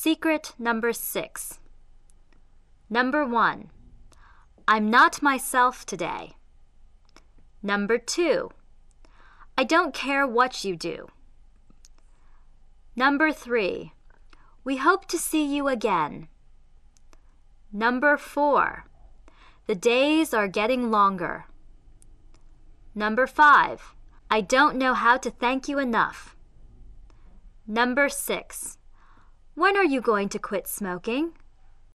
Secret number 6. Number 1. I'm not myself today. Number 2. I don't care what you do. Number 3. We hope to see you again. Number 4. The days are getting longer. Number 5. I don't know how to thank you enough. Number 6. When are you going to quit smoking?